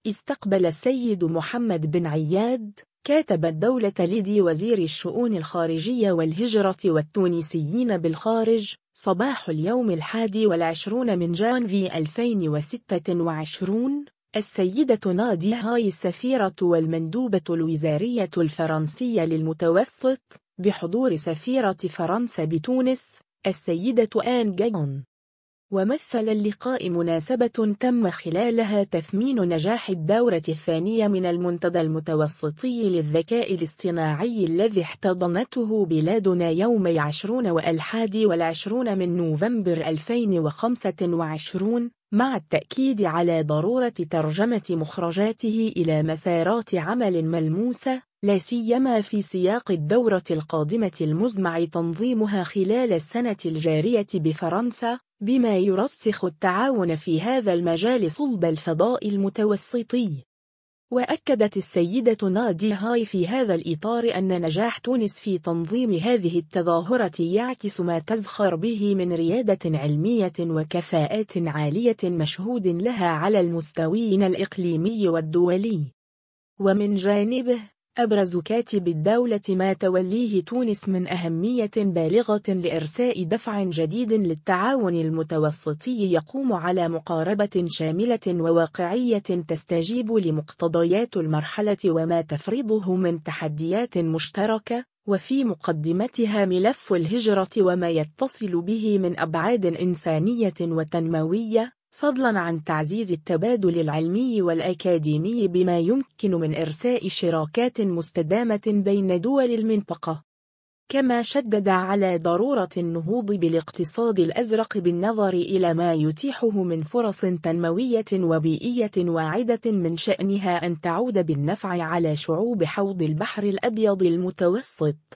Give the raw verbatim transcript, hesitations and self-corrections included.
استقبل السيد محمد بن عياد كاتب الدولة لدي وزير الشؤون الخارجية والهجرة والتونسيين بالخارج صباح اليوم الحادي والعشرون من جانفي ألفين وستة وعشرين السيدة نادية هاي السفيرة والمندوبة الوزارية الفرنسية للمتوسط بحضور سفيرة فرنسا بتونس السيدة آن جايون. ومثل اللقاء مناسبة تم خلالها تثمين نجاح الدورة الثانية من المنتدى المتوسطي للذكاء الاصطناعي الذي احتضنته بلادنا يومي عشرون والحادي والعشرون من نوفمبر ألفين وخمسة وعشرين مع التأكيد على ضرورة ترجمة مخرجاته إلى مسارات عمل ملموسة لا سيما في سياق الدورة القادمة المزمع تنظيمها خلال السنة الجارية بفرنسا بما يرسخ التعاون في هذا المجال صلب الفضاء المتوسطي. وأكدت السيدة نادية هاي في هذا الإطار أن نجاح تونس في تنظيم هذه التظاهرة يعكس ما تزخر به من ريادة علمية وكفاءات عالية مشهود لها على المستويين الإقليمي والدولي. ومن جانبه أبرز كاتب الدولة ما توليه تونس من أهمية بالغة لإرساء دفع جديد للتعاون المتوسطي يقوم على مقاربة شاملة وواقعية تستجيب لمقتضيات المرحلة وما تفرضه من تحديات مشتركة، وفي مقدمتها ملف الهجرة وما يتصل به من أبعاد إنسانية وتنموية، فضلاً عن تعزيز التبادل العلمي والأكاديمي بما يمكن من إرساء شراكات مستدامة بين دول المنطقة. كما شدد على ضرورة النهوض بالاقتصاد الأزرق بالنظر إلى ما يتيحه من فرص تنموية وبيئية واعدة من شأنها أن تعود بالنفع على شعوب حوض البحر الأبيض المتوسط.